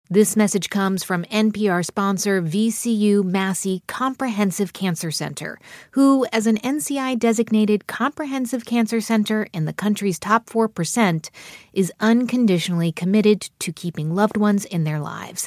This message comes from NPR sponsor VCU Massey Comprehensive Cancer Center, who, as an NCI-designated comprehensive cancer center in the country's top 4%, is unconditionally committed to keeping loved ones in their lives.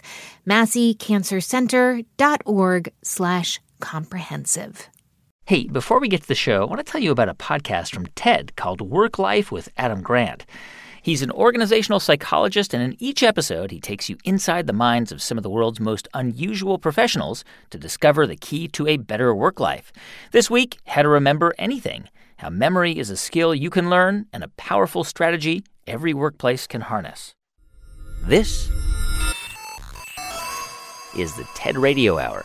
MasseyCancerCenter.org/comprehensive. Hey, before we get to the show, I want to tell you about a podcast from TED called Work Life with Adam Grant. He's an organizational psychologist, and in each episode, he takes you inside the minds of some of the world's most unusual professionals to discover the key to a better work life. This week, how to remember anything, how memory is a skill you can learn and a powerful strategy every workplace can harness. This is the TED Radio Hour.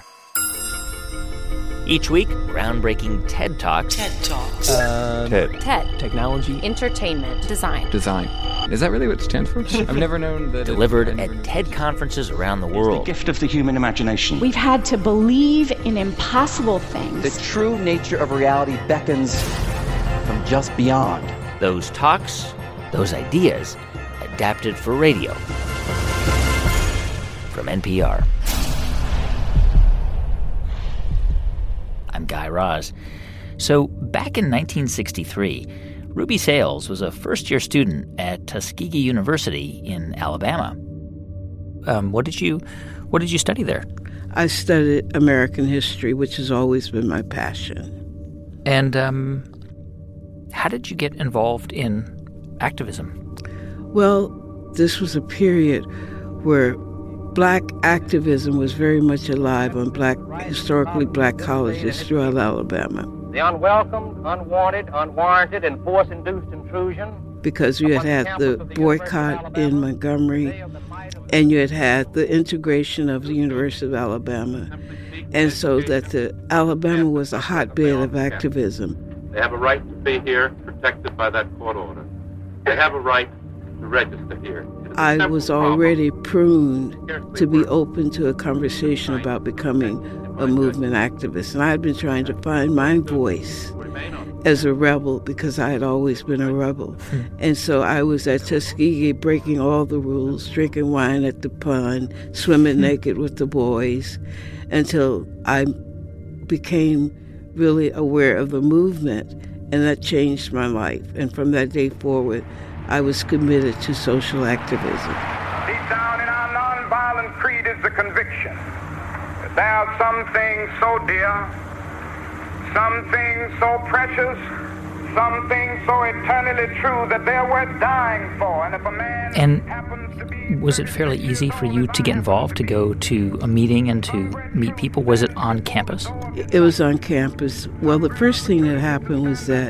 Each week, groundbreaking TED Talks. TED Talks. TED. Technology. Entertainment. Design. Is that really what it stands for? I've never known that. Delivered at TED conferences around the world. It's the gift of the human imagination. We've had to believe in impossible things. The true nature of reality beckons from just beyond. Those talks, those ideas, adapted for radio. From NPR. I'm Guy Raz. So, back in 1963, Ruby Sales was a first-year student at Tuskegee University in Alabama. What did you study there? I studied American history, which has always been my passion. And how did you get involved in activism? Well, this was a period where Black activism was very much alive on historically black colleges throughout Alabama. The unwelcome, unwanted, unwarranted, and force-induced intrusion. Because you had the boycott in Montgomery, and you had the integration of the University of Alabama. And so that Alabama was a hotbed of activism. They have a right to be here, protected by that court order. They have a right to register here. I was already pruned to be open to a conversation about becoming a movement activist. And I had been trying to find my voice as a rebel because I had always been a rebel. And so I was at Tuskegee breaking all the rules, drinking wine at the pond, swimming naked with the boys, until I became really aware of the movement, and that changed my life. And from that day forward, I was committed to social activism. Deep down in our nonviolent creed is the conviction that there are some things so dear, some things so precious, some things so eternally true that they're worth dying for. And if a man happens to be... Was it fairly easy for you to get involved, to go to a meeting and to meet people? Was it on campus? It was on campus. Well, the first thing that happened was that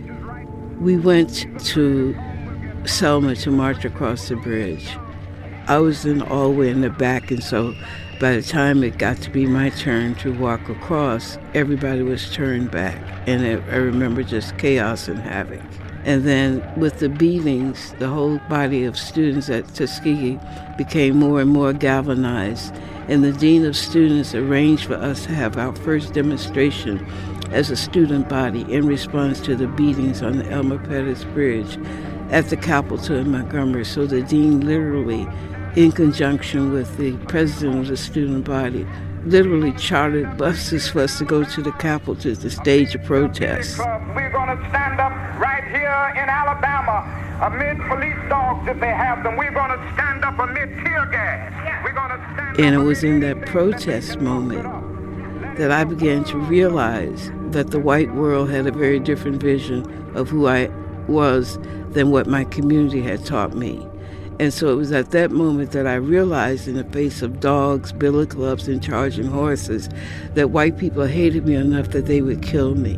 we went to Selma to march across the bridge. I was all the way in the back, and so by the time it got to be my turn to walk across, everybody was turned back, and I remember just chaos and havoc. And then with the beatings, the whole body of students at Tuskegee became more and more galvanized, and the dean of students arranged for us to have our first demonstration as a student body in response to the beatings on the Elmer Pettus Bridge at the Capitol in Montgomery. So the dean literally, in conjunction with the president of the student body, literally chartered buses for us to go to the Capitol to stage a protest. We're going to stand up right here in Alabama amid police dogs if they have them. We're going to stand up amid tear gas. We're going to stand and it was in that protest moment that I began to realize that the white world had a very different vision of who I was than what my community had taught me. And so it was at that moment that I realized, in the face of dogs, billy clubs, and charging horses, that white people hated me enough that they would kill me.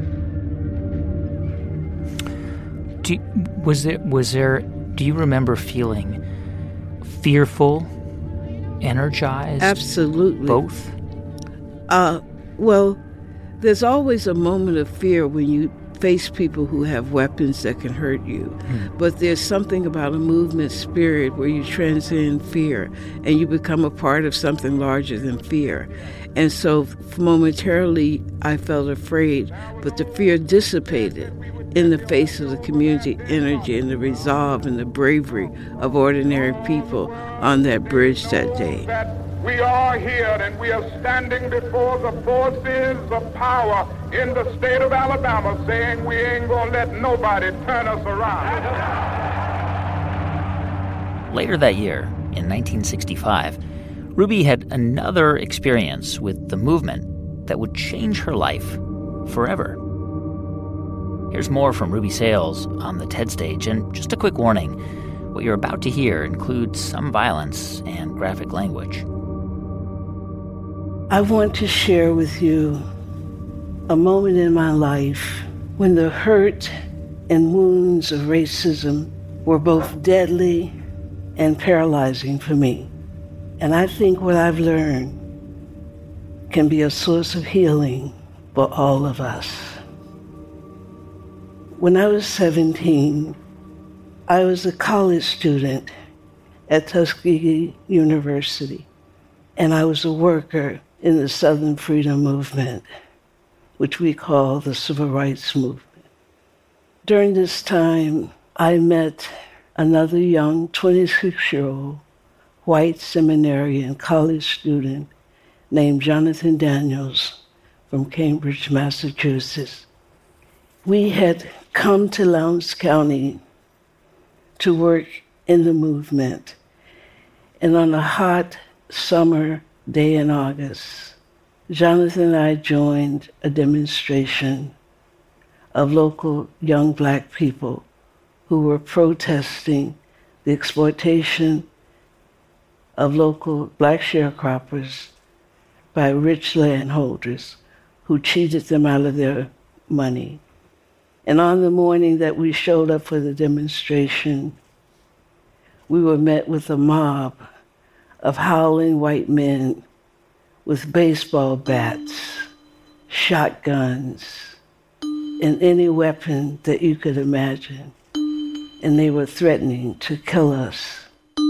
Do you remember feeling fearful, energized? Absolutely. Both? Well, there's always a moment of fear when you face people who have weapons that can hurt you. But there's something about a movement spirit where you transcend fear and you become a part of something larger than fear. And so momentarily I felt afraid, but the fear dissipated in the face of the community energy and the resolve and the bravery of ordinary people on that bridge that day. We are here and we are standing before the forces of power in the state of Alabama saying we ain't gonna let nobody turn us around. Later that year, in 1965, Ruby had another experience with the movement that would change her life forever. Here's more from Ruby Sales on the TED stage, and just a quick warning, what you're about to hear includes some violence and graphic language. I want to share with you a moment in my life when the hurt and wounds of racism were both deadly and paralyzing for me. And I think what I've learned can be a source of healing for all of us. When I was 17, I was a college student at Tuskegee University, and I was a worker in the Southern Freedom Movement, which we call the Civil Rights Movement. During this time, I met another young 26-year-old white seminarian college student named Jonathan Daniels from Cambridge, Massachusetts. We had come to Lowndes County to work in the movement. And on a hot summer day in August, Jonathan and I joined a demonstration of local young Black people who were protesting the exploitation of local Black sharecroppers by rich landholders who cheated them out of their money. And on the morning that we showed up for the demonstration, we were met with a mob of howling white men with baseball bats, shotguns, and any weapon that you could imagine. And they were threatening to kill us.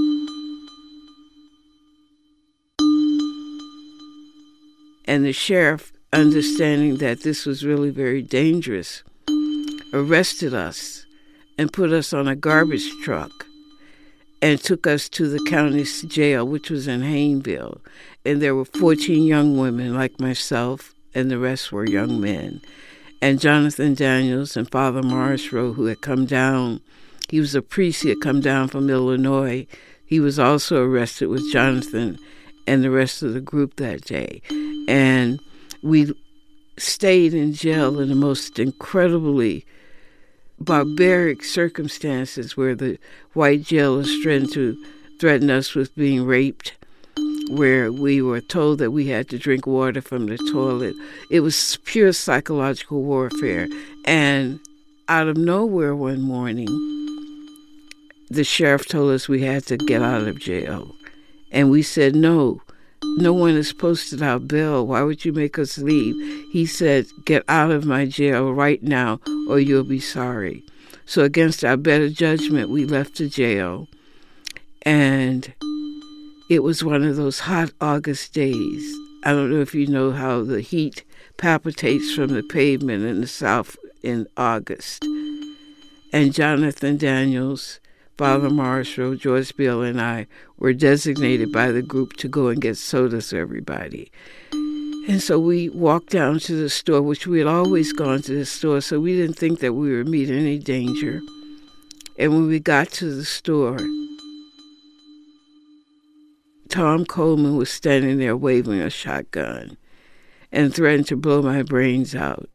And the sheriff, understanding that this was really very dangerous, arrested us and put us on a garbage truck and took us to the county's jail, which was in Hayneville. And there were 14 young women like myself, and the rest were young men. And Jonathan Daniels and Father Morrisroe, who had come down, he was a priest, he had come down from Illinois. He was also arrested with Jonathan and the rest of the group that day. And we stayed in jail in the most incredibly barbaric circumstances where the white jailers threatened us with being raped, where we were told that we had to drink water from the toilet. It was pure psychological warfare. And out of nowhere one morning, the sheriff told us we had to get out of jail. And we said, no one has posted our bail. Why would you make us leave? He said, get out of my jail right now or you'll be sorry. So against our better judgment, we left the jail. And it was one of those hot August days. I don't know if you know how the heat palpitates from the pavement in the South in August. And Jonathan Daniels, Father Morrisroe, Joyce Beale, and I were designated by the group to go and get sodas for everybody. And so we walked down to the store, which we had always gone to the store, so we didn't think that we would meet any danger. And when we got to the store, Tom Coleman was standing there waving a shotgun and threatened to blow my brains out.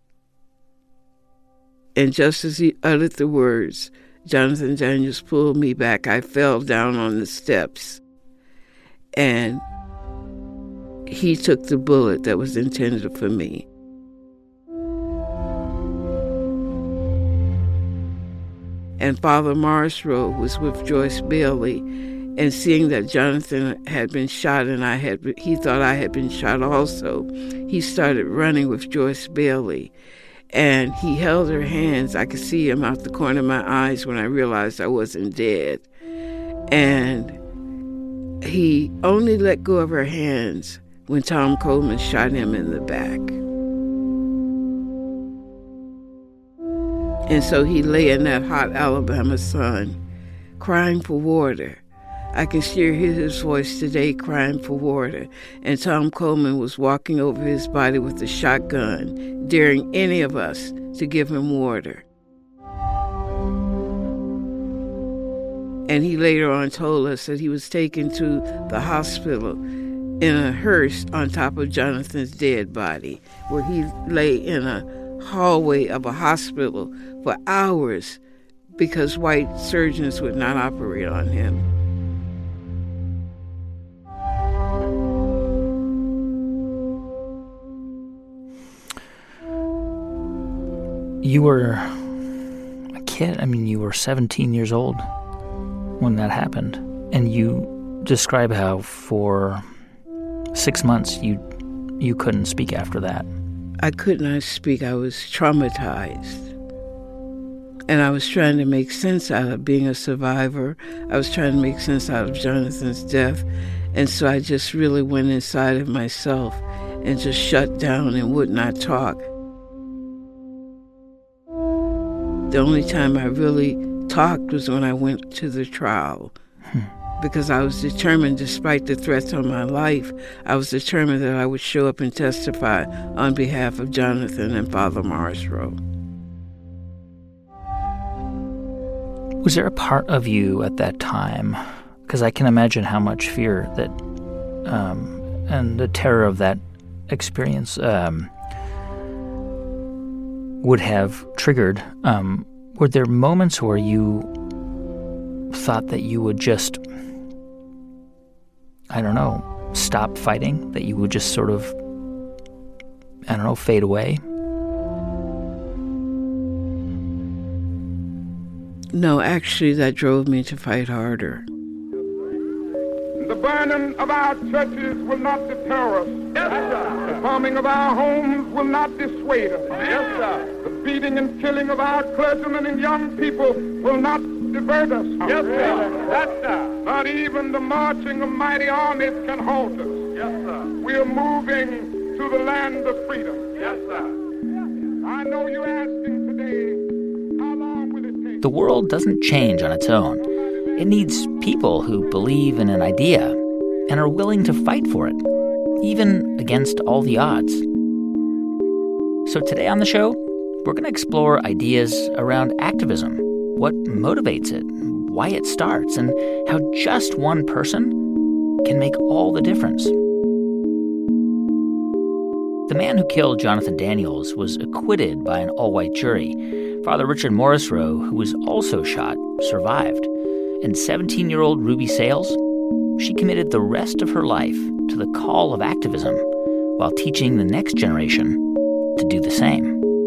And just as he uttered the words, Jonathan Daniels pulled me back. I fell down on the steps. And he took the bullet that was intended for me. And Father Morrisroe was with Joyce Bailey, and seeing that Jonathan had been shot and he thought I had been shot also, he started running with Joyce Bailey. And he held her hands. I could see him out the corner of my eyes when I realized I wasn't dead. And he only let go of her hands when Tom Coleman shot him in the back. And so he lay in that hot Alabama sun, crying for water. I can still hear his voice today crying for water. And Tom Coleman was walking over his body with a shotgun, daring any of us to give him water. And he later on told us that he was taken to the hospital in a hearse on top of Jonathan's dead body, where he lay in a hallway of a hospital for hours because white surgeons would not operate on him. You were a kid. I mean, you were 17 years old when that happened. And you describe how for 6 months you couldn't speak after that. I could not speak. I was traumatized. And I was trying to make sense out of being a survivor. I was trying to make sense out of Jonathan's death. And so I just really went inside of myself and just shut down and would not talk. The only time I really talked was when I went to the trial. Because I was determined, despite the threats on my life, I was determined that I would show up and testify on behalf of Jonathan and Father Marsrow. Was there a part of you at that time, because I can imagine how much fear that and the terror of that experience would have triggered, were there moments where you thought that you would just, I don't know, stop fighting, that you would just sort of, I don't know, fade away? No, actually, that drove me to fight harder. The burning of our churches will not deter us. Yes, sir. The bombing of our homes will not dissuade us. Yes, sir. The beating and killing of our clergymen and young people will not divert us. Yes, sir. Yes, sir. Not even the marching of mighty armies can halt us. Yes, sir. We are moving to the land of freedom. Yes, sir. I know you're asking today, how long will it take? The world doesn't change on its own. It needs people who believe in an idea and are willing to fight for it, even against all the odds. So today on the show, we're going to explore ideas around activism, what motivates it, why it starts, and how just one person can make all the difference. The man who killed Jonathan Daniels was acquitted by an all-white jury. Father Richard Morrisroe, who was also shot, survived. And 17-year-old Ruby Sales, she committed the rest of her life to the call of activism while teaching the next generation to do the same.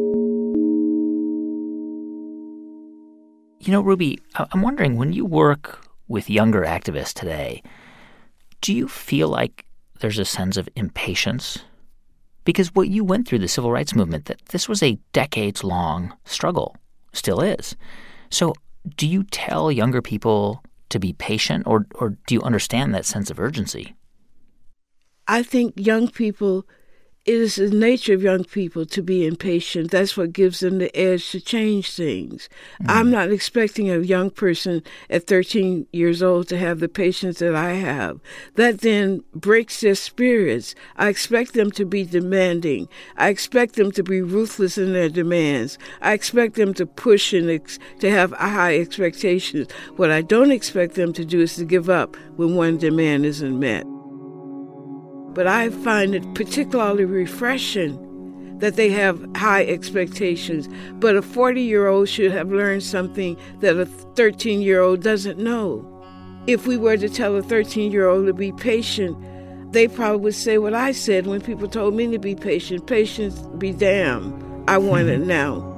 You know, Ruby, I'm wondering, when you work with younger activists today, do you feel like there's a sense of impatience? Because what you went through the civil rights movement, that this was a decades-long struggle, still is. So do you tell younger people to be patient, or do you understand that sense of urgency? I think young people, it is the nature of young people to be impatient. That's what gives them the edge to change things. Mm-hmm. I'm not expecting a young person at 13 years old to have the patience that I have. That then breaks their spirits. I expect them to be demanding. I expect them to be ruthless in their demands. I expect them to push and to have high expectations. What I don't expect them to do is to give up when one demand isn't met. But I find it particularly refreshing that they have high expectations. But a 40-year-old should have learned something that a 13-year-old doesn't know. If we were to tell a 13-year-old to be patient, they probably would say what I said when people told me to be patient. Patience be damned. I want it now.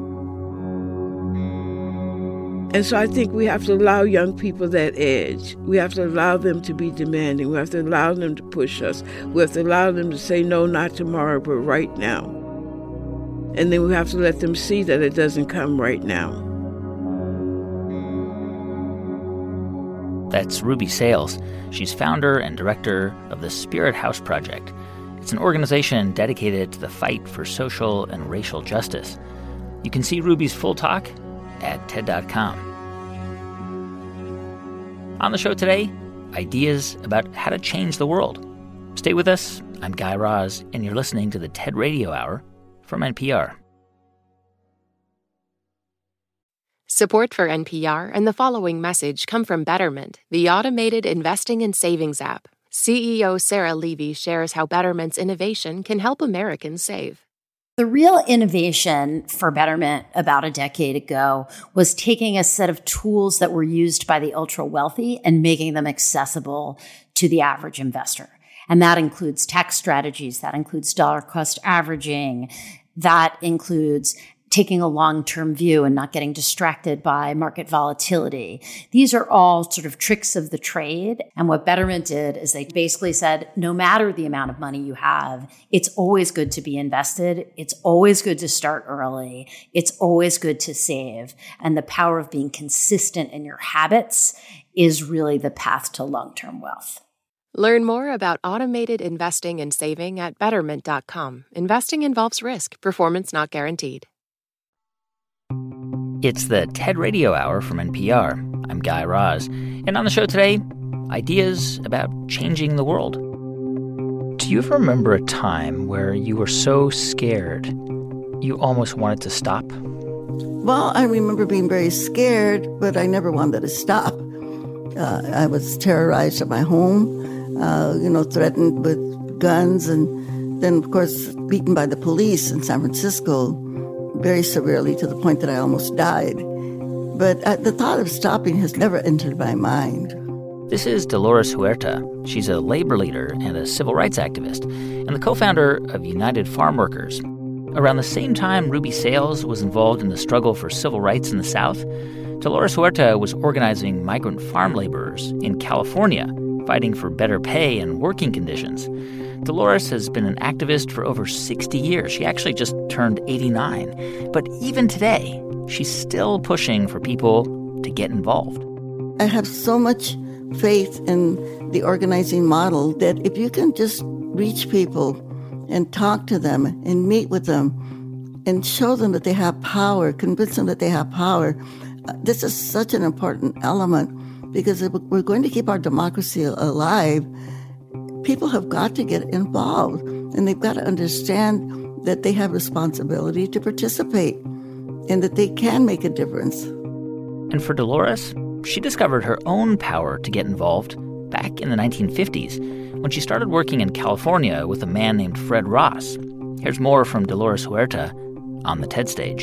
And so I think we have to allow young people that edge. We have to allow them to be demanding. We have to allow them to push us. We have to allow them to say, no, not tomorrow, but right now. And then we have to let them see that it doesn't come right now. That's Ruby Sales. She's founder and director of the Spirit House Project. It's an organization dedicated to the fight for social and racial justice. You can see Ruby's full talk at TED.com. On the show today, ideas about how to change the world. Stay with us. I'm Guy Raz, and you're listening to the TED Radio Hour from NPR. Support for NPR and the following message come from Betterment, the automated investing and savings app. CEO Sarah Levy shares how Betterment's innovation can help Americans save. The real innovation for Betterment about a decade ago was taking a set of tools that were used by the ultra-wealthy and making them accessible to the average investor. And that includes tax strategies, that includes dollar cost averaging, that includes taking a long-term view and not getting distracted by market volatility. These are all sort of tricks of the trade. And what Betterment did is they basically said, no matter the amount of money you have, it's always good to be invested. It's always good to start early. It's always good to save. And the power of being consistent in your habits is really the path to long-term wealth. Learn more about automated investing and saving at Betterment.com. Investing involves risk. Performance not guaranteed. It's the TED Radio Hour from NPR. I'm Guy Raz. And on the show today, ideas about changing the world. Do you ever remember a time where you were so scared you almost wanted to stop? Well, I remember being very scared, but I never wanted to stop. I was terrorized at my home, threatened with guns, and then, of course, beaten by the police in San Francisco very severely to the point that I almost died. But the thought of stopping has never entered my mind. This is Dolores Huerta. She's a labor leader and a civil rights activist, and the co-founder of United Farm Workers. Around the same time Ruby Sales was involved in the struggle for civil rights in the South, Dolores Huerta was organizing migrant farm laborers in California, fighting for better pay and working conditions. Dolores has been an activist for over 60 years. She actually just turned 89. But even today, she's still pushing for people to get involved. I have so much faith in the organizing model that if you can just reach people and talk to them and meet with them and show them that they have power, convince them that they have power, this is such an important element, because if we're going to keep our democracy alive, people have got to get involved, and they've got to understand that they have responsibility to participate and that they can make a difference. And for Dolores, she discovered her own power to get involved back in the 1950s when she started working in California with a man named Fred Ross. Here's more from Dolores Huerta on the TED stage.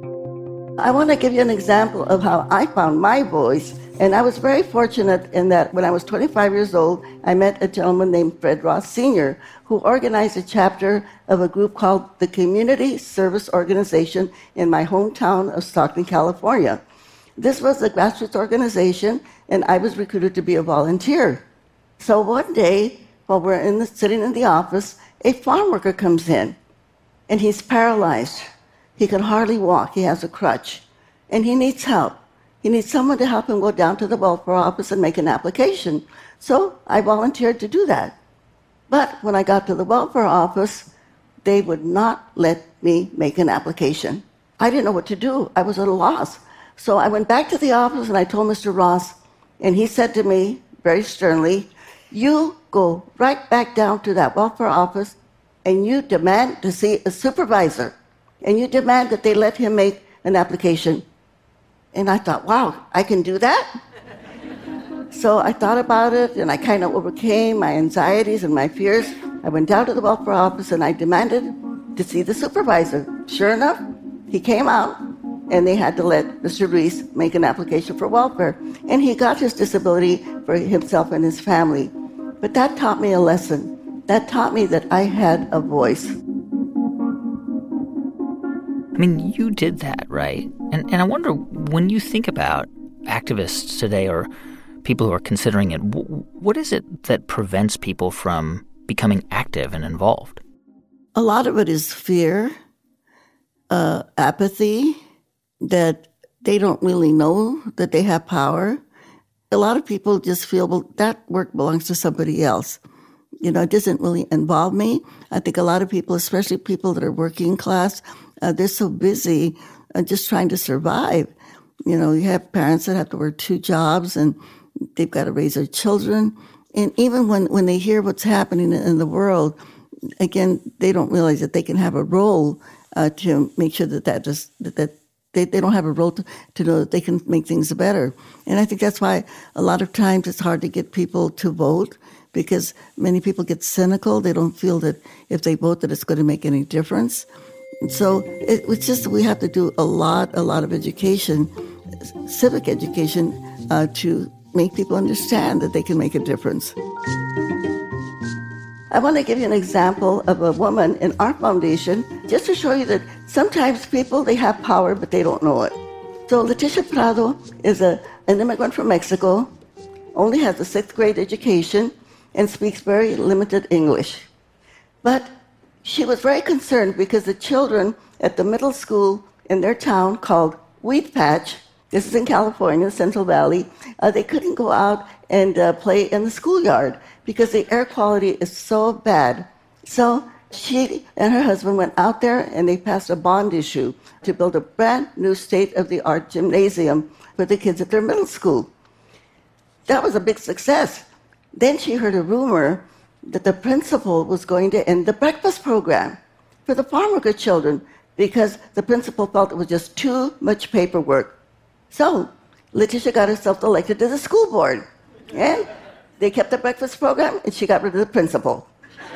I want to give you an example of how I found my voice. And I was very fortunate in that when I was 25 years old, I met a gentleman named Fred Ross Sr., who organized a chapter of a group called the Community Service Organization in my hometown of Stockton, California. This was a grassroots organization, and I was recruited to be a volunteer. So one day, while we're sitting in the office, a farm worker comes in, and he's paralyzed. He can hardly walk. He has a crutch, and he needs help. He needs someone to help him go down to the welfare office and make an application. So I volunteered to do that. But when I got to the welfare office, they would not let me make an application. I didn't know what to do. I was at a loss. So I went back to the office and I told Mr. Ross, and he said to me very sternly, "You go right back down to that welfare office and you demand to see a supervisor, and you demand that they let him make an application." And I thought, wow, I can do that? So I thought about it, and I kind of overcame my anxieties and my fears. I went down to the welfare office, and I demanded to see the supervisor. Sure enough, he came out, and they had to let Mr. Reese make an application for welfare. And he got his disability for himself and his family. But that taught me a lesson. That taught me that I had a voice. I mean, you did that, right? And I wonder, when you think about activists today or people who are considering it, what is it that prevents people from becoming active and involved? A lot of it is fear, apathy, that they don't really know that they have power. A lot of people just feel, well, that work belongs to somebody else. You know, it doesn't really involve me. I think a lot of people, especially people that are working class, they're so busy just trying to survive. You know, you have parents that have to work 2 jobs and they've got to raise their children. And even when they hear what's happening in the world, again, they don't realize that they can have a role to make sure that they don't have a role to know that they can make things better. And I think that's why a lot of times it's hard to get people to vote, because many people get cynical. They don't feel that if they vote that it's going to make any difference. And so it's just we have to do a lot of education, civic education, to make people understand that they can make a difference. I want to give you an example of a woman in our foundation, just to show you that sometimes people, they have power, but they don't know it. So Leticia Prado is an immigrant from Mexico, only has a 6th grade education, and speaks very limited English. But she was very concerned because the children at the middle school in their town called Weed Patch, this is in California, Central Valley, they couldn't go out and play in the schoolyard because the air quality is so bad. So she and her husband went out there and they passed a bond issue to build a brand new state-of-the-art gymnasium for the kids at their middle school. That was a big success. Then she heard a rumor that the principal was going to end the breakfast program for the farm worker children because the principal felt it was just too much paperwork. So Leticia got herself elected to the school board, and they kept the breakfast program, and she got rid of the principal.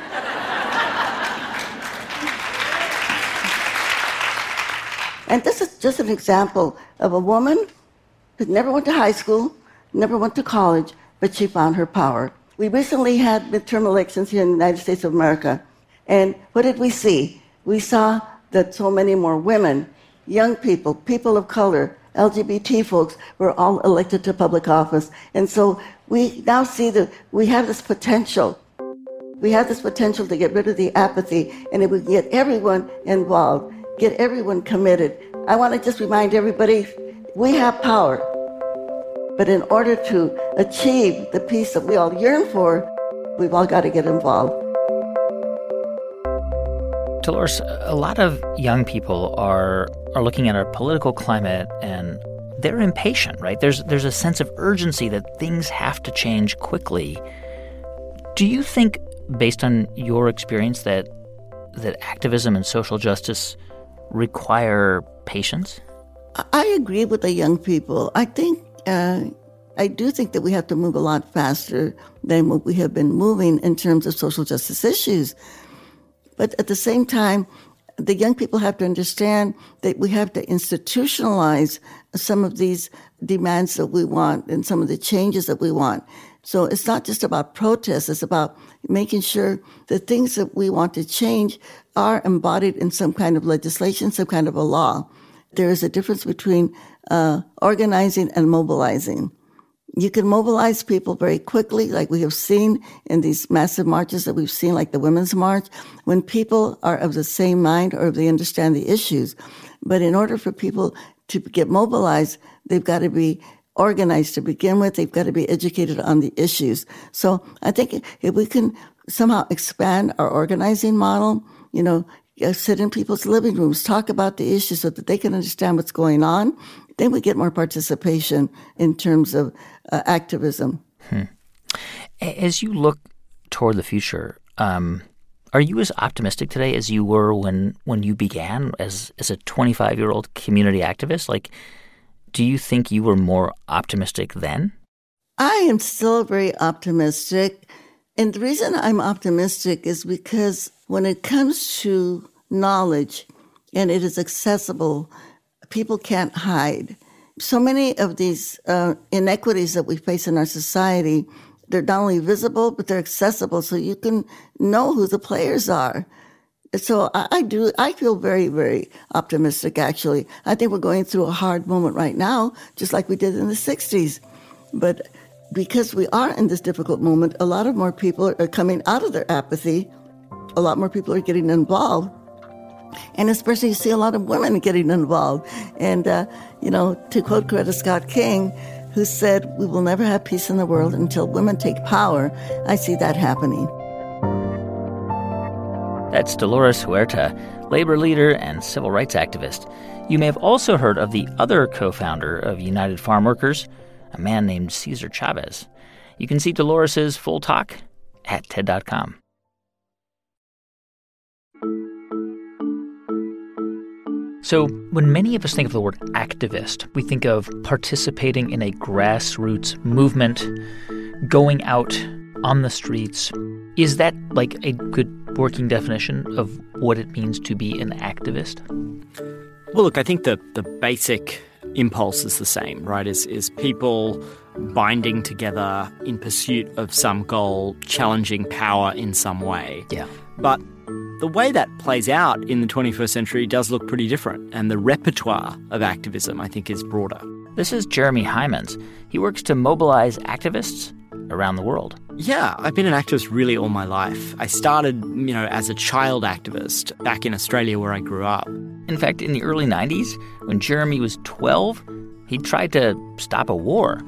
And this is just an example of a woman who never went to high school, never went to college, but she found her power. We recently had midterm elections here in the United States of America, and what did we see? We saw that so many more women, young people, people of color, LGBT folks were all elected to public office. And so we now see that we have this potential. We have this potential to get rid of the apathy, and if we get everyone involved, get everyone committed. I want to just remind everybody, we have power. But in order to achieve the peace that we all yearn for, we've all got to get involved. Dolores, a lot of young people are looking at our political climate and they're impatient, right? There's a sense of urgency that things have to change quickly. Do you think, based on your experience, that activism and social justice require patience? I agree with the young people. I do think that we have to move a lot faster than what we have been moving in terms of social justice issues. But at the same time, the young people have to understand that we have to institutionalize some of these demands that we want and some of the changes that we want. So it's not just about protests, it's about making sure the things that we want to change are embodied in some kind of legislation, some kind of a law. There is a difference between organizing and mobilizing. You can mobilize people very quickly, like we have seen in these massive marches that we've seen, like the Women's March, when people are of the same mind or they understand the issues. But in order for people to get mobilized, they've got to be organized to begin with. They've got to be educated on the issues. So I think if we can somehow expand our organizing model, sit in people's living rooms, talk about the issues so that they can understand what's going on, then we get more participation in terms of activism. As you look toward the future, are you as optimistic today as you were when you began as a 25-year-old community activist? Like, do you think you were more optimistic then? I am still very optimistic. And the reason I'm optimistic is because when it comes to knowledge and it is accessible, people can't hide. So many of these inequities that we face in our society, they're not only visible, but they're accessible, so you can know who the players are. So I feel very, very optimistic, actually. I think we're going through a hard moment right now, just like we did in the 60s. But because we are in this difficult moment, a lot of more people are coming out of their apathy. A lot more people are getting involved. And especially you see a lot of women getting involved. And, to quote Coretta Scott King, who said, "We will never have peace in the world until women take power," I see that happening. That's Dolores Huerta, labor leader and civil rights activist. You may have also heard of the other co-founder of United Farm Workers, a man named Cesar Chavez. You can see Dolores' full talk at TED.com. So when many of us think of the word activist, we think of participating in a grassroots movement, going out on the streets. Is that like a good working definition of what it means to be an activist? Well, look, I think the basic impulse is the same, right? Is people binding together in pursuit of some goal, challenging power in some way. Yeah. But the way that plays out in the 21st century does look pretty different, and the repertoire of activism, I think, is broader. This is Jeremy Hymans. He works to mobilize activists around the world. Yeah, I've been an activist really all my life. I started, as a child activist back in Australia where I grew up. In fact, in the early 90s, when Jeremy was 12, he tried to stop a war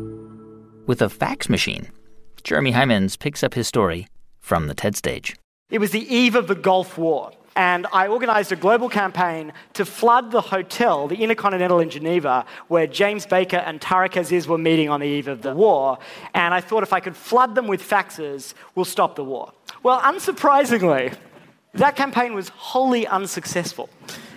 with a fax machine. Jeremy Hymans picks up his story from the TED stage. It was the eve of the Gulf War, and I organised a global campaign to flood the hotel, the Intercontinental in Geneva, where James Baker and Tariq Aziz were meeting on the eve of the war. And I thought if I could flood them with faxes, we'll stop the war. Well, unsurprisingly, that campaign was wholly unsuccessful.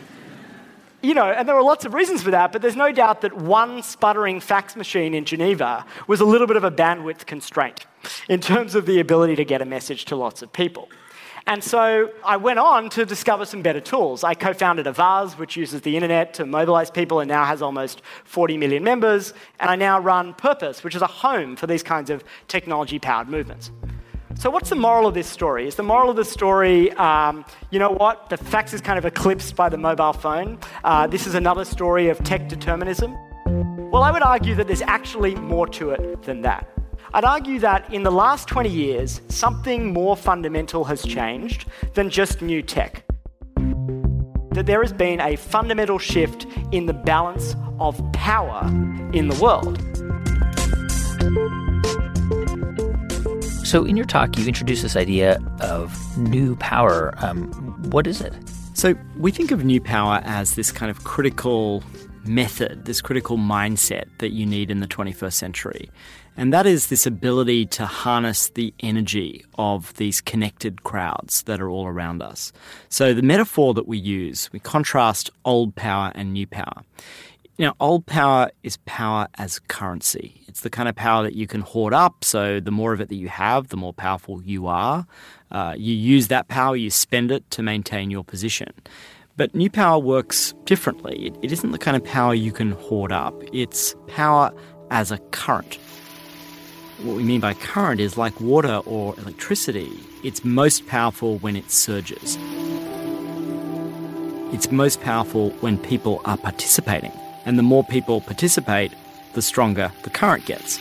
And there were lots of reasons for that, but there's no doubt that one sputtering fax machine in Geneva was a little bit of a bandwidth constraint in terms of the ability to get a message to lots of people. And so I went on to discover some better tools. I co-founded Avaaz, which uses the internet to mobilize people and now has almost 40 million members. And I now run Purpose, which is a home for these kinds of technology-powered movements. So what's the moral of this story? Is the moral of the story, the fax is kind of eclipsed by the mobile phone. This is another story of tech determinism. Well, I would argue that there's actually more to it than that. I'd argue that in the last 20 years, something more fundamental has changed than just new tech. That there has been a fundamental shift in the balance of power in the world. So in your talk, you introduced this idea of new power. What is it? So we think of new power as this kind of critical method, this critical mindset that you need in the 21st century. And that is this ability to harness the energy of these connected crowds that are all around us. So the metaphor that we use, we contrast old power and new power. Old power is power as currency. It's the kind of power that you can hoard up, so the more of it that you have, the more powerful you are. You use that power, you spend it to maintain your position. But new power works differently. It isn't the kind of power you can hoard up. It's power as a current. What we mean by current is like water or electricity. It's most powerful when it surges. It's most powerful when people are participating. And the more people participate, the stronger the current gets.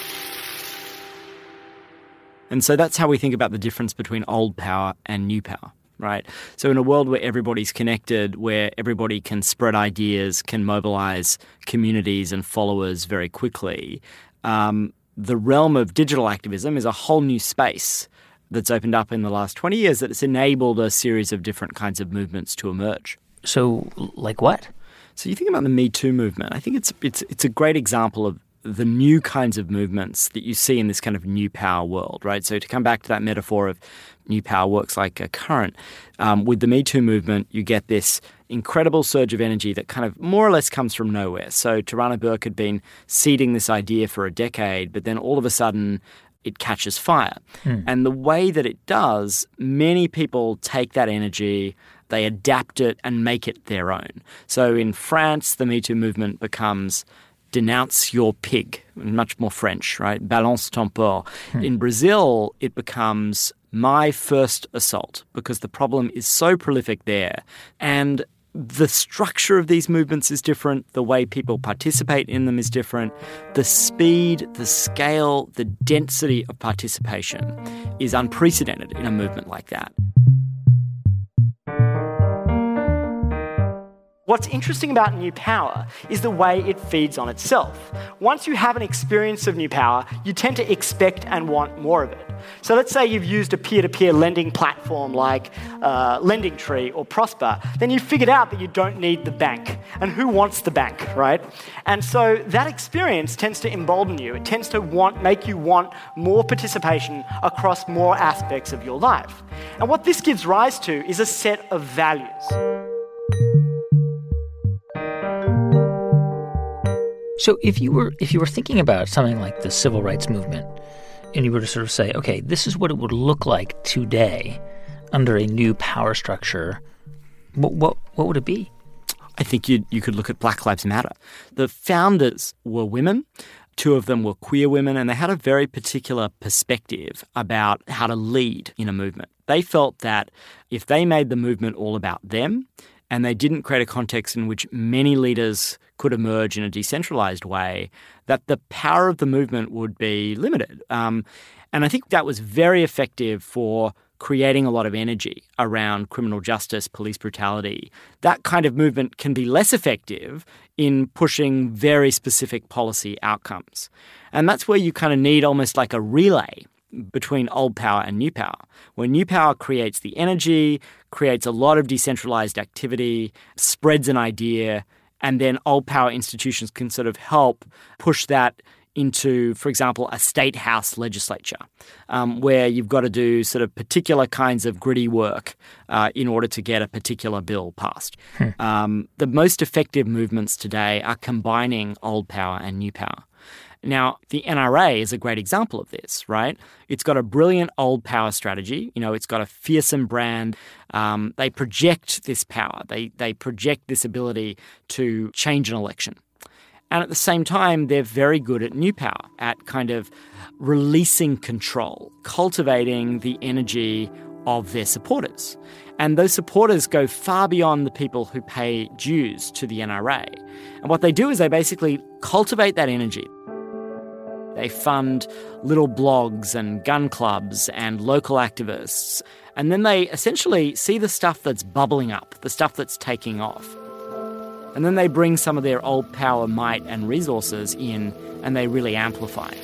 And so that's how we think about the difference between old power and new power, right? So in a world where everybody's connected, where everybody can spread ideas, can mobilize communities and followers very quickly, the realm of digital activism is a whole new space that's opened up in the last 20 years that has enabled a series of different kinds of movements to emerge. So, like what? So you think about the Me Too movement. I think it's a great example of the new kinds of movements that you see in this kind of new power world, right? So to come back to that metaphor of new power works like a current, with the Me Too movement, you get this incredible surge of energy that kind of more or less comes from nowhere. So Tarana Burke had been seeding this idea for a decade, but then all of a sudden it catches fire. And the way that it does, many people take that energy, they adapt it and make it their own. So in France, the Me Too movement becomes denounce your pig, much more French, right? Balance ton porc. In Brazil, it becomes my first assault because the problem is so prolific there. And the structure of these movements is different. The way people participate in them is different. The speed, the scale, the density of participation is unprecedented in a movement like that. What's interesting about new power is the way it feeds on itself. Once you have an experience of new power, you tend to expect and want more of it. So let's say you've used a peer-to-peer lending platform like LendingTree or Prosper. Then you figured out that you don't need the bank. And who wants the bank, right? And so that experience tends to embolden you. It tends to make you want more participation across more aspects of your life. And what this gives rise to is a set of values. So if you were thinking about something like the civil rights movement, and you were to sort of say, okay, this is what it would look like today under a new power structure, what would it be? I think you could look at Black Lives Matter. The founders were women. 2 of them were queer women, and they had a very particular perspective about how to lead in a movement. They felt that if they made the movement all about them, and they didn't create a context in which many leaders could emerge in a decentralized way, that the power of the movement would be limited. And I think that was very effective for creating a lot of energy around criminal justice, police brutality. That kind of movement can be less effective in pushing very specific policy outcomes. And that's where you kind of need almost like a relay between old power and new power, where new power creates the energy, creates a lot of decentralized activity, spreads an idea, and then old power institutions can sort of help push that into, for example, a state house legislature, where you've got to do sort of particular kinds of gritty work in order to get a particular bill passed. The most effective movements today are combining old power and new power. Now, the NRA is a great example of this, right? It's got a brilliant old power strategy. You know, it's got a fearsome brand. They project this power. They project this ability to change an election. And at the same time, they're very good at new power, at kind of releasing control, cultivating the energy of their supporters. And those supporters go far beyond the people who pay dues to the NRA. And what they do is they basically cultivate that energy. They fund little blogs and gun clubs and local activists. And then they essentially see the stuff that's bubbling up, the stuff that's taking off. And then they bring some of their old power, might, and resources in, and they really amplify it.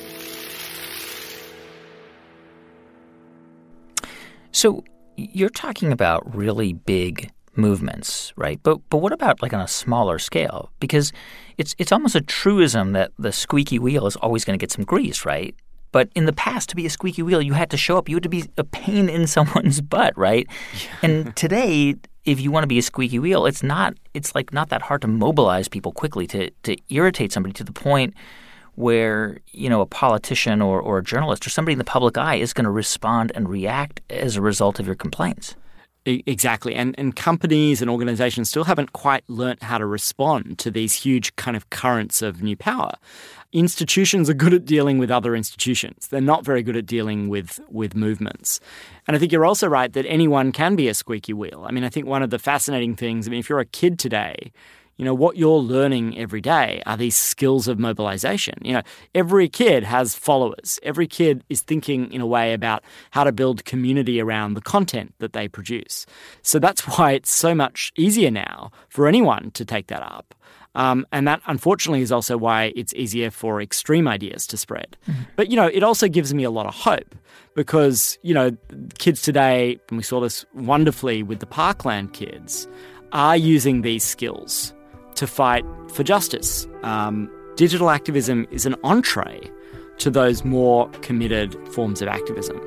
So you're talking about really big movements, right? But what about like on a smaller scale? Because it's almost a truism that the squeaky wheel is always going to get some grease, right? But in the past, to be a squeaky wheel, you had to show up. You had to be a pain in someone's butt, right? Yeah. And today, if you want to be a squeaky wheel, it's not that hard to mobilize people quickly to irritate somebody to the point where, you know, a politician or a journalist or somebody in the public eye is going to respond and react as a result of your complaints. Exactly. And companies and organizations still haven't quite learnt how to respond to these huge kind of currents of new power. Institutions are good at dealing with other institutions. They're not very good at dealing with movements. And I think you're also right that anyone can be a squeaky wheel. I mean, I think one of the fascinating things, if you're a kid today, you know, what you're learning every day are these skills of mobilization. You know, every kid has followers. Every kid is thinking in a way about how to build community around the content that they produce. So that's why it's so much easier now for anyone to take that up. And that, unfortunately, is also why it's easier for extreme ideas to spread. Mm-hmm. But, you know, it also gives me a lot of hope because, you know, kids today, and we saw this wonderfully with the Parkland kids, are using these skills to fight for justice. Digital activism is an entree to those more committed forms of activism.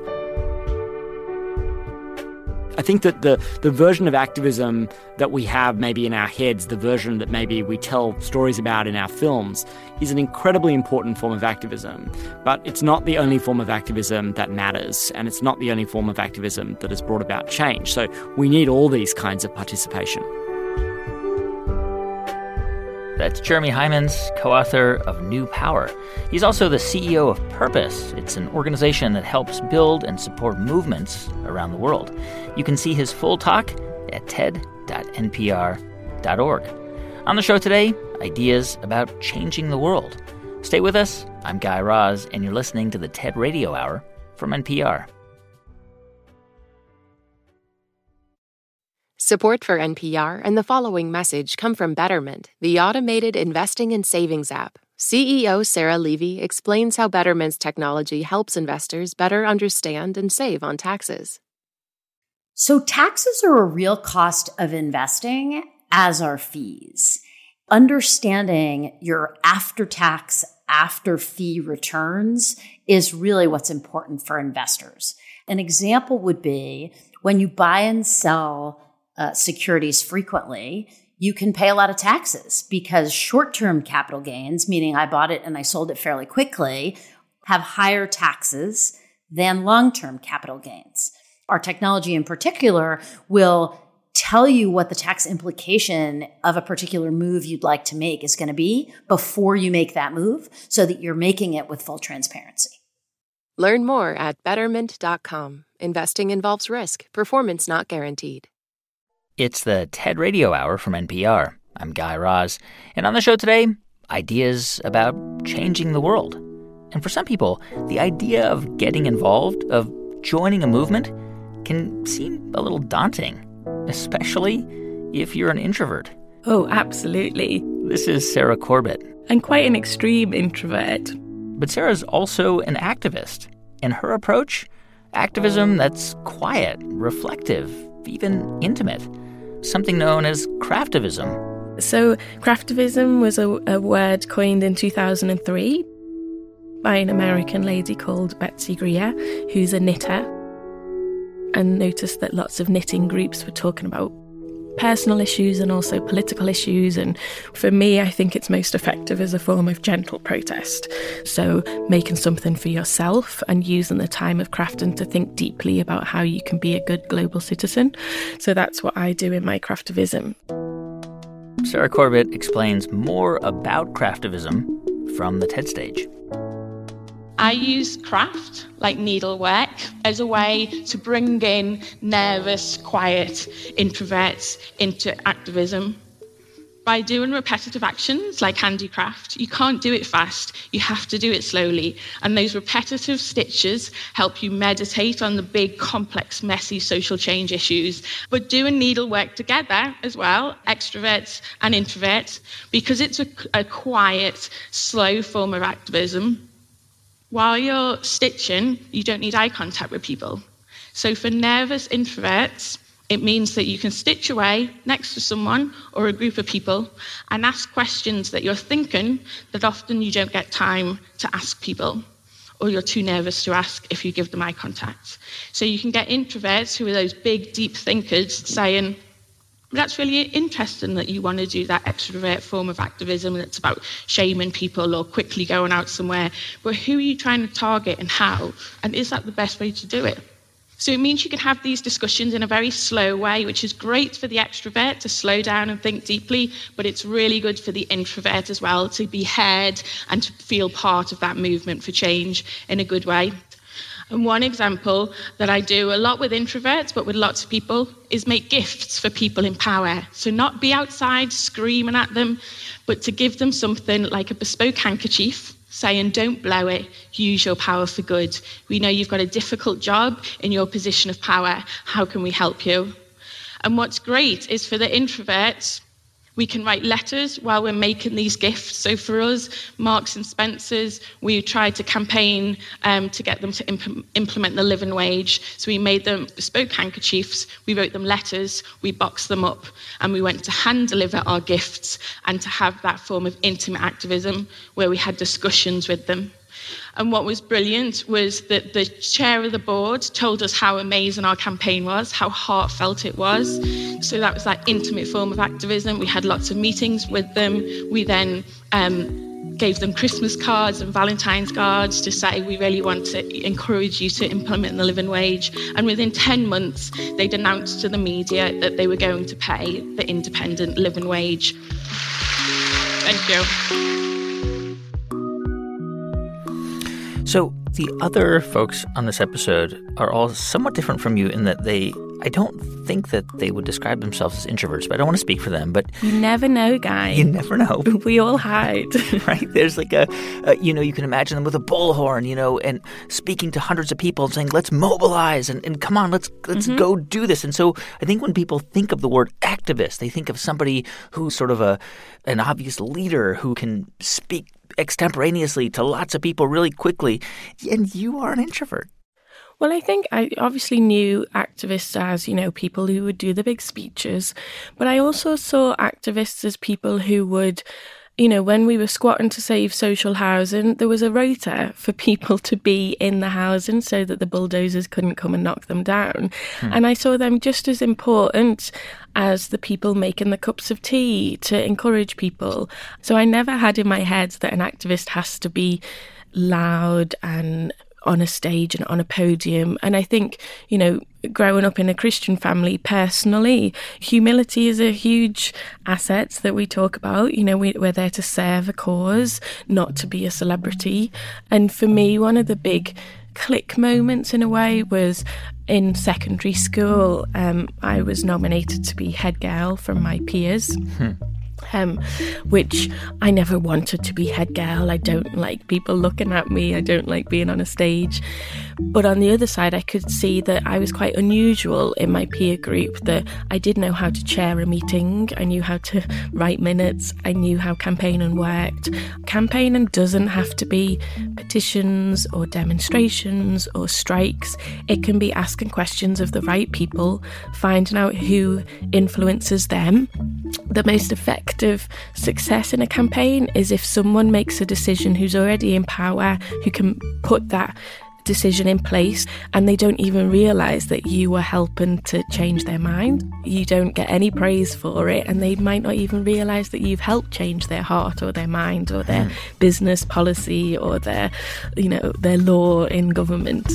I think that the version of activism that we have maybe in our heads, the version that maybe we tell stories about in our films, is an incredibly important form of activism. But it's not the only form of activism that matters, and it's not the only form of activism that has brought about change. So we need all these kinds of participation. That's Jeremy Heimans, co-author of New Power. He's also the CEO of Purpose. It's an organization that helps build and support movements around the world. You can see his full talk at ted.npr.org. On the show today, ideas about changing the world. Stay with us. I'm Guy Raz, and you're listening to the TED Radio Hour from NPR. Support for NPR and the following message come from Betterment, the automated investing and savings app. CEO Sarah Levy explains how Betterment's technology helps investors better understand and save on taxes. So taxes are a real cost of investing, as are fees. Understanding your after-tax, after-fee returns is really what's important for investors. An example would be when you buy and sell securities frequently, you can pay a lot of taxes because short-term capital gains, meaning I bought it and I sold it fairly quickly, have higher taxes than long-term capital gains. Our technology in particular will tell you what the tax implication of a particular move you'd like to make is going to be before you make that move so that you're making it with full transparency. Learn more at Betterment.com. Investing involves risk. Performance not guaranteed. It's the TED Radio Hour from NPR. I'm Guy Raz. And on the show today, ideas about changing the world. And for some people, the idea of getting involved, of joining a movement, can seem a little daunting, especially if you're an introvert. Oh, absolutely. This is Sarah Corbett. I'm quite an extreme introvert. But Sarah's also an activist. And her approach? Activism that's quiet, reflective, even intimate. Something known as craftivism. So craftivism was a word coined in 2003 by an American lady called Betsy Greer, who's a knitter, and noticed that lots of knitting groups were talking about personal issues and also political issues. And for me, I think it's most effective as a form of gentle protest. So making something for yourself and using the time of crafting to think deeply about how you can be a good global citizen. So that's what I do in my craftivism. Sarah Corbett explains more about craftivism from the TED stage. I use craft, like needlework, as a way to bring in nervous, quiet introverts into activism. By doing repetitive actions like handicraft, you can't do it fast, you have to do it slowly. And those repetitive stitches help you meditate on the big, complex, messy social change issues. But doing needlework together as well, extroverts and introverts, because it's a quiet, slow form of activism. While you're stitching, you don't need eye contact with people. So for nervous introverts, it means that you can stitch away next to someone or a group of people and ask questions that you're thinking that often you don't get time to ask people, or you're too nervous to ask if you give them eye contact. So you can get introverts who are those big, deep thinkers saying, that's really interesting that you want to do that extrovert form of activism that's about shaming people or quickly going out somewhere. But who are you trying to target and how? And is that the best way to do it? So it means you can have these discussions in a very slow way, which is great for the extrovert to slow down and think deeply, but it's really good for the introvert as well to be heard and to feel part of that movement for change in a good way. And one example that I do a lot with introverts, but with lots of people, is make gifts for people in power. So not be outside screaming at them, but to give them something like a bespoke handkerchief, saying, don't blow it, use your power for good. We know you've got a difficult job in your position of power. How can we help you? And what's great is for the introverts, we can write letters while we're making these gifts. So for us, Marks and Spencer's, we tried to campaign to get them to implement the living wage. So we made them bespoke handkerchiefs, we wrote them letters, we boxed them up, and we went to hand deliver our gifts and to have that form of intimate activism where we had discussions with them. And what was brilliant was that the chair of the board told us how amazing our campaign was, how heartfelt it was. So that was that intimate form of activism. We had lots of meetings with them. We then gave them Christmas cards and Valentine's cards to say we really want to encourage you to implement the living wage. And within 10 months, they'd announced to the media that they were going to pay the independent living wage. Thank you. So the other folks on this episode are all somewhat different from you in that I don't think that they would describe themselves as introverts, but I don't want to speak for them. But you never know, Guy. You never know. We all hide. Right? There's like you can imagine them with a bullhorn, and speaking to hundreds of people and saying, let's mobilize and come on, let's go do this. And so I think when people think of the word activist, they think of somebody who's sort of an obvious leader who can speak extemporaneously to lots of people really quickly, and you are an introvert. Well, I think I obviously knew activists as, people who would do the big speeches, but I also saw activists as people who would, when we were squatting to save social housing, there was a rota for people to be in the housing so that the bulldozers couldn't come and knock them down. And I saw them just as important as the people making the cups of tea to encourage people. So I never had in my head that an activist has to be loud and on a stage and on a podium. And I think, growing up in a Christian family, personally, humility is a huge asset that we talk about. We're there to serve a cause, not to be a celebrity. And for me, one of the big click moments in a way was in secondary school. I was nominated to be head girl from my peers. Which I never wanted to be head girl. I don't like people looking at me. I don't like being on a stage. But on the other side, I could see that I was quite unusual in my peer group, that I did know how to chair a meeting. I knew how to write minutes. I knew how campaigning worked. Campaigning doesn't have to be petitions or demonstrations or strikes. It can be asking questions of the right people, finding out who influences them. The most effective success in a campaign is if someone makes a decision who's already in power, who can put that decision in place, and they don't even realise that you were helping to change their mind. You don't get any praise for it, and they might not even realise that you've helped change their heart or their mind or their business policy or their law in government.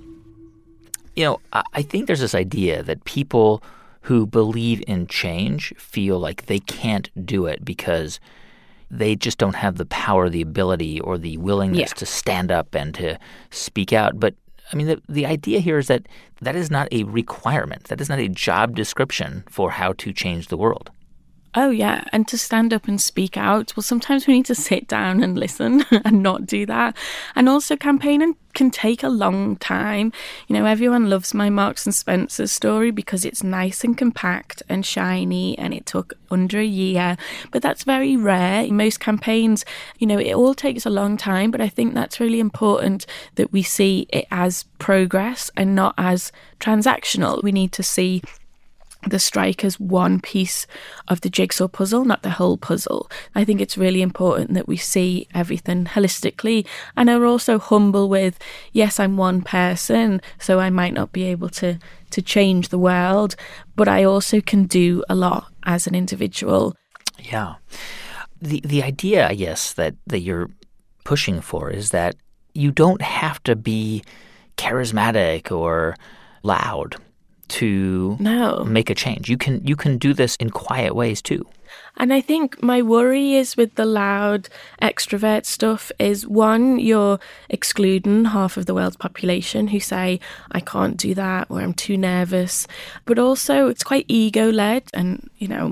I think there's this idea that people who believe in change feel like they can't do it because they just don't have the power, the ability, or the willingness to stand up and to speak out. But, I mean, the idea here is that is not a requirement. That is not a job description for how to change the world. Oh, yeah. And to stand up and speak out, well, sometimes we need to sit down and listen and not do that. And also campaigning can take a long time. Everyone loves my Marks and Spencer story because it's nice and compact and shiny, and it took under a year. But that's very rare. In most campaigns, it all takes a long time. But I think that's really important that we see it as progress and not as transactional. We need to see the strike as one piece of the jigsaw puzzle, not the whole puzzle. I think it's really important that we see everything holistically and are also humble with, yes, I'm one person, so I might not be able to change the world, but I also can do a lot as an individual. Yeah. The idea, I guess, that you're pushing for is that you don't have to be charismatic or loud to make a change. You can do this in quiet ways too. And I think my worry is with the loud extrovert stuff is, one, you're excluding half of the world's population who say, I can't do that, or I'm too nervous. But also it's quite ego-led, and,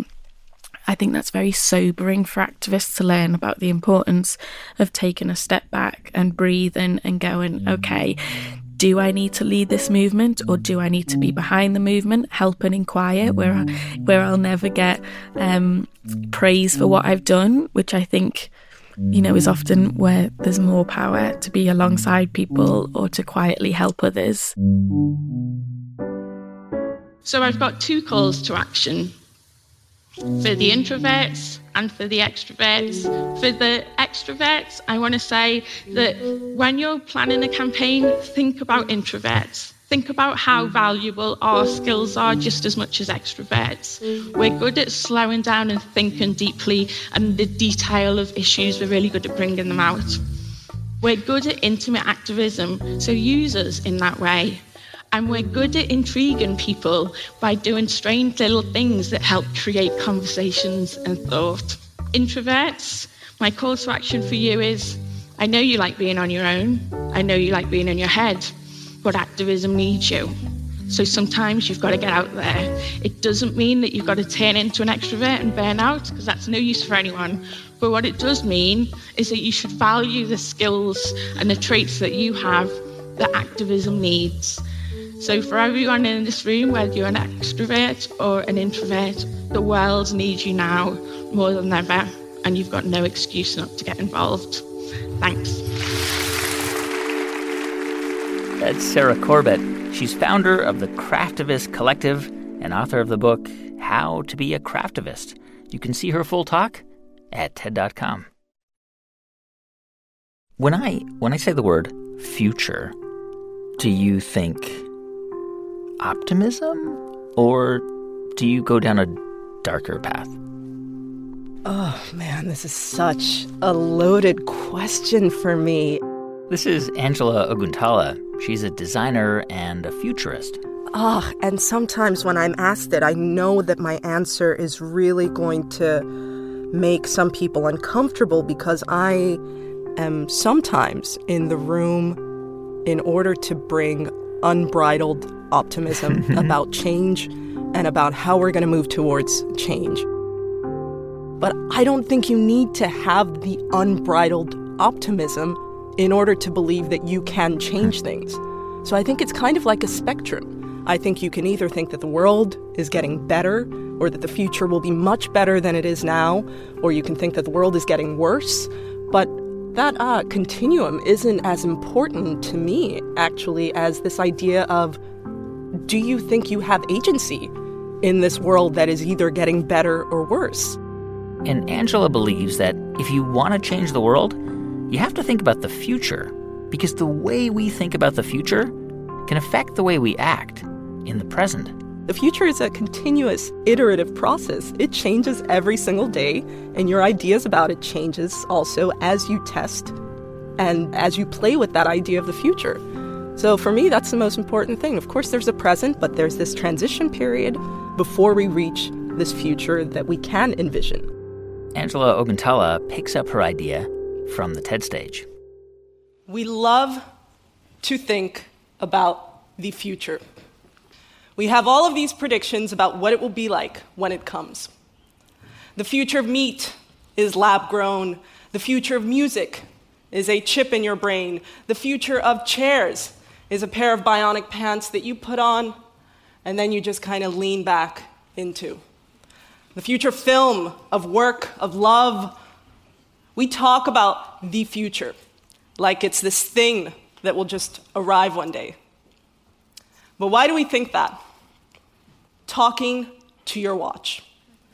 I think that's very sobering for activists to learn about the importance of taking a step back and breathing and going, okay, do I need to lead this movement, or do I need to be behind the movement, helping in quiet, where I'll never get praise for what I've done, which I think, is often where there's more power to be alongside people or to quietly help others. So I've got two calls to action for the introverts and for the extroverts. For the extroverts, I want to say that when you're planning a campaign, think about introverts. Think about how valuable our skills are just as much as extroverts. We're good at slowing down and thinking deeply, and the detail of issues, we're really good at bringing them out. We're good at intimate activism, so use us in that way. And we're good at intriguing people by doing strange little things that help create conversations and thought. Introverts, my call to action for you is, I know you like being on your own. I know you like being in your head, but activism needs you. So sometimes you've got to get out there. It doesn't mean that you've got to turn into an extrovert and burn out, because that's no use for anyone. But what it does mean is that you should value the skills and the traits that you have that activism needs. So for everyone in this room, whether you're an extrovert or an introvert, the world needs you now more than ever, and you've got no excuse not to get involved. Thanks. That's Sarah Corbett. She's founder of the Craftivist Collective and author of the book, How to Be a Craftivist. You can see her full talk at TED.com. When I say the word future, do you think optimism, or do you go down a darker path? Oh, man, this is such a loaded question for me. This is Angela Oguntala. She's a designer and a futurist. And sometimes when I'm asked it, I know that my answer is really going to make some people uncomfortable because I am sometimes in the room in order to bring unbridled optimism about change and about how we're going to move towards change. But I don't think you need to have the unbridled optimism in order to believe that you can change things. So I think it's kind of like a spectrum. I think you can either think that the world is getting better or that the future will be much better than it is now, or you can think that the world is getting worse. But that continuum isn't as important to me, actually, as this idea of, do you think you have agency in this world that is either getting better or worse? And Angela believes that if you want to change the world, you have to think about the future, because the way we think about the future can affect the way we act in the present. The future is a continuous, iterative process. It changes every single day, and your ideas about it changes also as you test and as you play with that idea of the future. So for me, that's the most important thing. Of course, there's a present, but there's this transition period before we reach this future that we can envision. Angela Oguntala picks up her idea from the TED stage. We love to think about the future. We have all of these predictions about what it will be like when it comes. The future of meat is lab-grown. The future of music is a chip in your brain. The future of chairs is a pair of bionic pants that you put on and then you just kind of lean back into. The future film, of work, of love. We talk about the future like it's this thing that will just arrive one day. But why do we think that? Talking to your watch.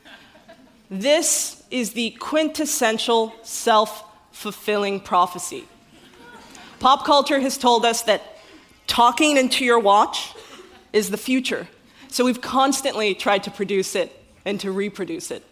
This is the quintessential self-fulfilling prophecy. Pop culture has told us that talking into your watch is the future. So we've constantly tried to produce it and to reproduce it.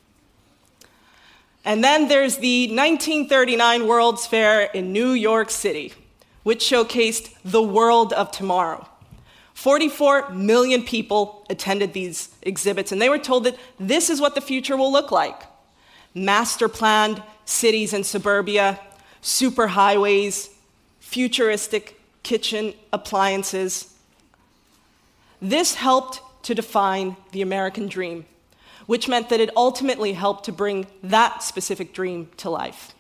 And then there's the 1939 World's Fair in New York City, which showcased the world of tomorrow. 44 million people attended these exhibits, and they were told that this is what the future will look like. Master-planned cities and suburbia, superhighways, futuristic kitchen appliances. This helped to define the American dream, which meant that it ultimately helped to bring that specific dream to life.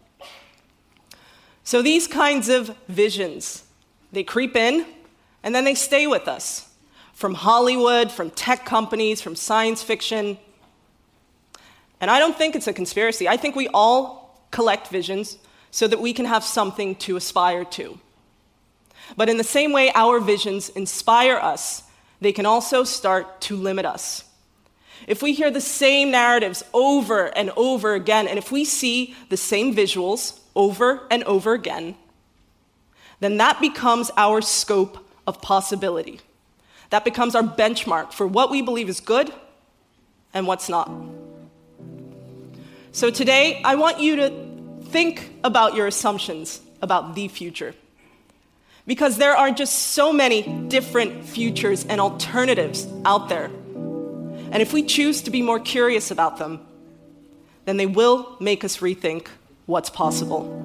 So these kinds of visions, they creep in, and then they stay with us, from Hollywood, from tech companies, from science fiction. And I don't think it's a conspiracy. I think we all collect visions so that we can have something to aspire to. But in the same way our visions inspire us, they can also start to limit us. If we hear the same narratives over and over again, and if we see the same visuals over and over again, then that becomes our scope of possibility. That becomes our benchmark for what we believe is good and what's not. So today, I want you to think about your assumptions about the future. Because there are just so many different futures and alternatives out there. And if we choose to be more curious about them, then they will make us rethink what's possible.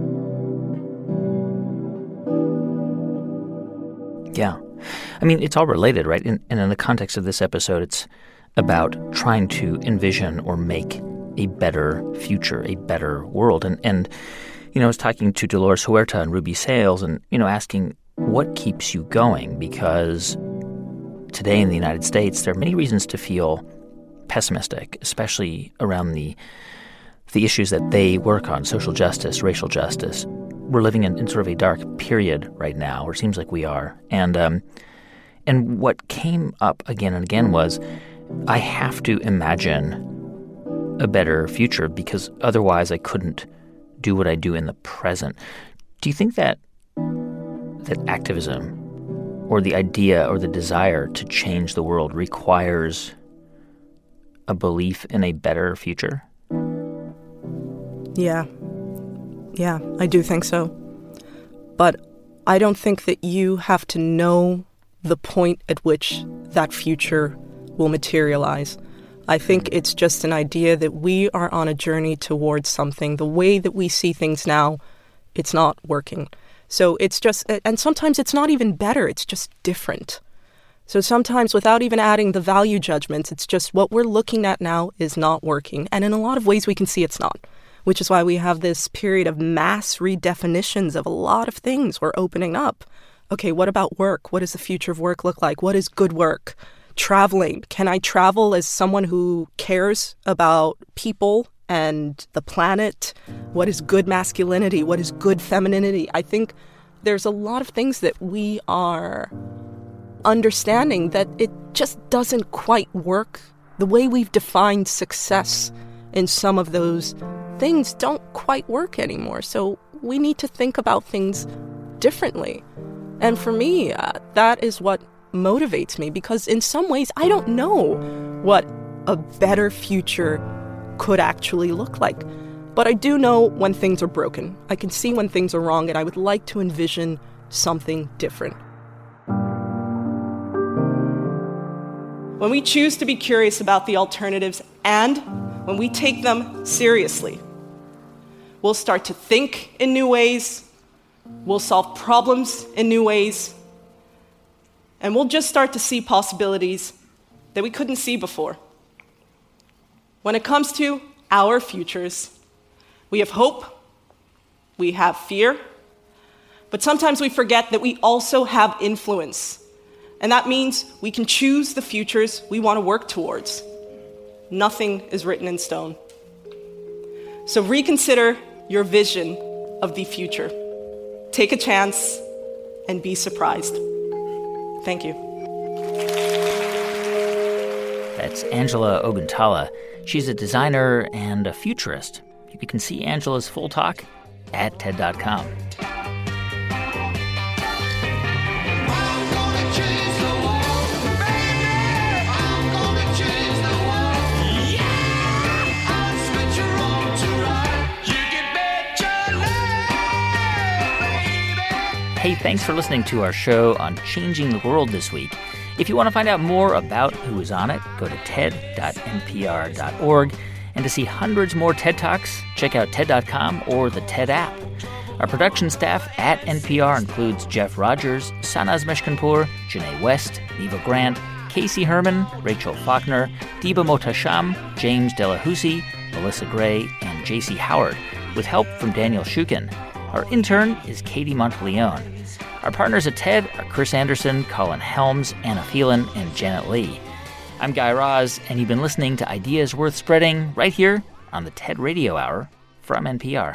Yeah. I mean, it's all related, right? And in the context of this episode, it's about trying to envision or make a better future, a better world. And I was talking to Dolores Huerta and Ruby Sales and, asking what keeps you going, because today in the United States, there are many reasons to feel pessimistic, especially around the the issues that they work on, social justice, racial justice. We're living in sort of a dark period right now, or it seems like we are. And what came up again and again was, I have to imagine a better future because otherwise I couldn't do what I do in the present. Do you think that activism or the idea or the desire to change the world requires a belief in a better future? Yeah, I do think so. But I don't think that you have to know the point at which that future will materialize. I think it's just an idea that we are on a journey towards something. The way that we see things now, it's not working. So it's just, and sometimes it's not even better, it's just different. So sometimes without even adding the value judgments, it's just what we're looking at now is not working. And in a lot of ways we can see it's not, which is why we have this period of mass redefinitions of a lot of things we're opening up. Okay, what about work? What does the future of work look like? What is good work? Traveling. Can I travel as someone who cares about people and the planet? What is good masculinity? What is good femininity? I think there's a lot of things that we are understanding that it just doesn't quite work. The way we've defined success in some of those things don't quite work anymore. So we need to think about things differently. And for me, that is what motivates me, because in some ways I don't know what a better future could actually look like. But I do know when things are broken. I can see when things are wrong, and I would like to envision something different. When we choose to be curious about the alternatives and when we take them seriously, we'll start to think in new ways, we'll solve problems in new ways, and we'll just start to see possibilities that we couldn't see before. When it comes to our futures, we have hope, we have fear, but sometimes we forget that we also have influence. And that means we can choose the futures we want to work towards. Nothing is written in stone. So reconsider your vision of the future. Take a chance and be surprised. Thank you. That's Angela Oguntala. She's a designer and a futurist. You can see Angela's full talk at TED.com. Hey, thanks for listening to our show on changing the world this week. If you want to find out more about who is on it, go to ted.npr.org. And to see hundreds more TED Talks, check out TED.com or the TED app. Our production staff at NPR includes Jeff Rogers, Sanaz Meshkinpour, Janae West, Neva Grant, Casey Herman, Rachel Faulkner, Diba Motasham, James Delahousie, Melissa Gray, and J.C. Howard, with help from Daniel Shukin. Our intern is Katie Monteleone. Our partners at TED are Chris Anderson, Colin Helms, Anna Phelan, and Janet Lee. I'm Guy Raz, and you've been listening to Ideas Worth Spreading right here on the TED Radio Hour from NPR.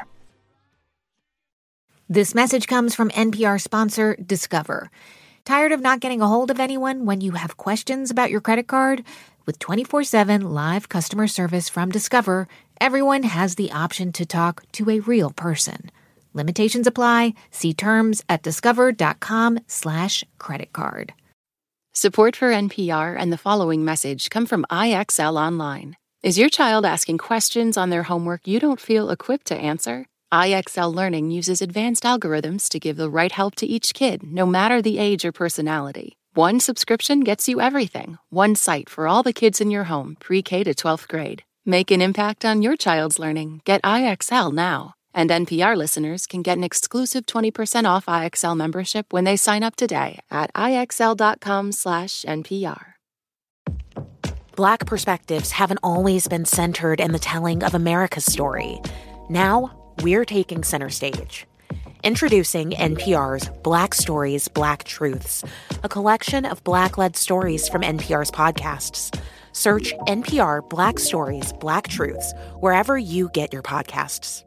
This message comes from NPR sponsor Discover. Tired of not getting a hold of anyone when you have questions about your credit card? With 24/7 live customer service from Discover, everyone has the option to talk to a real person. Limitations apply. See terms at discover.com/creditcard. Support for NPR and the following message come from IXL Online. Is your child asking questions on their homework you don't feel equipped to answer? IXL Learning uses advanced algorithms to give the right help to each kid, no matter the age or personality. One subscription gets you everything. One site for all the kids in your home, pre-K to 12th grade. Make an impact on your child's learning. Get IXL now. And NPR listeners can get an exclusive 20% off IXL membership when they sign up today at IXL.com/NPR. Black perspectives haven't always been centered in the telling of America's story. Now, we're taking center stage. Introducing NPR's Black Stories, Black Truths, a collection of Black-led stories from NPR's podcasts. Search NPR Black Stories, Black Truths wherever you get your podcasts.